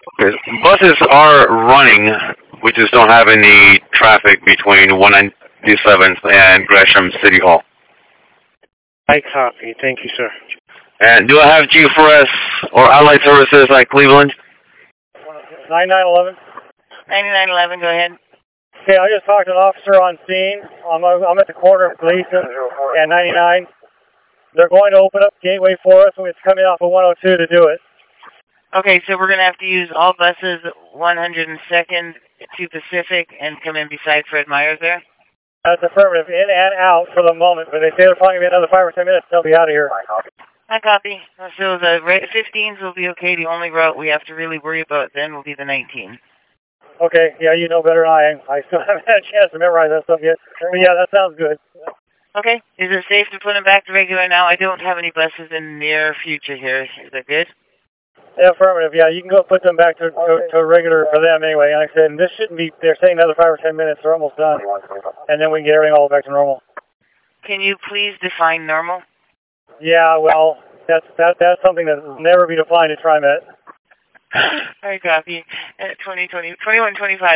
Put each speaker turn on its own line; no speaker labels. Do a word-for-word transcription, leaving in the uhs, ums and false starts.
Okay. Buses are running. We just don't have any traffic between one ninety-seventh and Gresham City Hall.
I copy. Thank you, sir.
And do I have G four S or Allied Services like Cleveland?
ninety-nine eleven.
ninety-nine eleven, go ahead.
Okay, I just talked to an officer on scene. I'm, I'm at the corner of Gleason and ninety-nine. They're going to open up Gateway for us, and it's coming off of one oh two to do it.
Okay, so we're going to have to use all buses one hundred second to Pacific and come in beside Fred Myers there?
That's affirmative. In and out for the moment, but they say they're probably going to be another five or ten minutes. They'll be out of here.
I copy. So the fifteens will be okay. The only route we have to really worry about then will be the nineteen.
Okay, yeah, you know better than I am. I still haven't had a chance to memorize that stuff yet. But yeah, that sounds good.
Okay. Is it safe to put them back to regular now? I don't have any buses in the near future here. Is that good?
Yeah, affirmative. Yeah, you can go put them back to, to, to regular for them anyway. Like I said, this shouldn't be, they're saying another five or ten minutes. They're almost done. And then we can get everything all back to normal.
Can you please define normal?
Yeah, well, that's that, that's something that will never be defined at TriMet.
I copy. At twenty twenty, twenty-one twenty-five.